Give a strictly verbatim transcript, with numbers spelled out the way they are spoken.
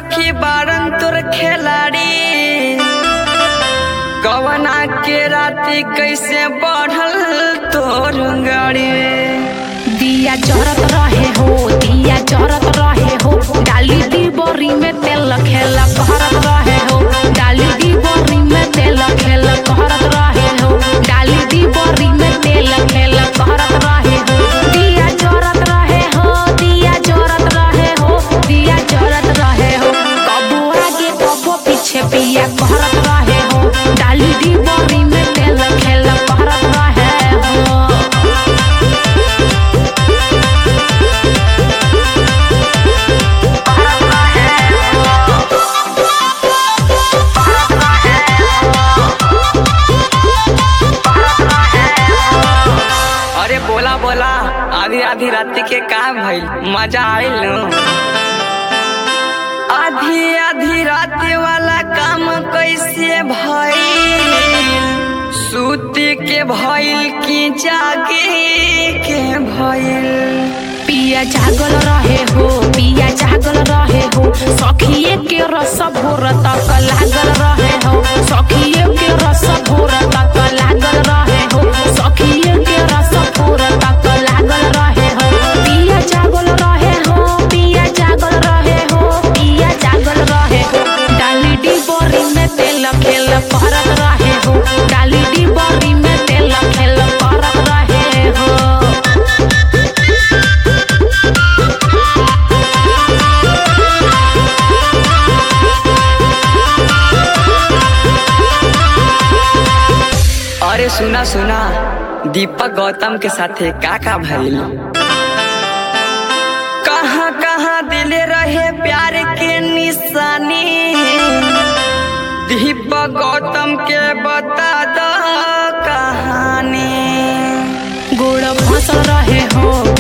सखी बारन तोर खिलाड़ी कवना के राती कैसे बढ़ल तोर गाड़ी। दिया जरत रहे हो दिया जरत रहे हो डाली दी बोरी में तेल खेला कहरत रहे हो डाली दी बोरी में तेल खेला कहरत रहे हो डाली दी बोरी में तेल खेला कहरत रहे हो। दिया जरत रहे हो दिया जरत रहे हो दिया जरत रहे हो कबो आगे कबो पीछे पिया कहरत रहे हो डाली दी बोरी में तेल खेला कहरत रहे हो। अरे बोला बोला आधी आधी रात के का भइल मजा आइल न? आधी आधी रात वाला काम कैसे भइल सूती के भइल की जागे के भइल। पिया जागल रहे हो पिया जागल रहे हो सखिए के रस भोर तक लागल रहे हो सखिए के रस भोर तक लागल रहे हो सखिए के रस भोर तक लागल रहे हो। पिया जागल रहे हो पिया जागल रहे हो पिया जागल रहे हो डाली डी बोरी में तेल खेल करत रहे हो डाली डी बोरी में तेल खेल करत रहे हो। अरे सुना सुना दीपक गौतम के साथे का का भइल कहाँ कहाँ दिले रहे प्यार के निशानी दीपक गौतम के बता दो कहानी। गोड़ फसल रहे हो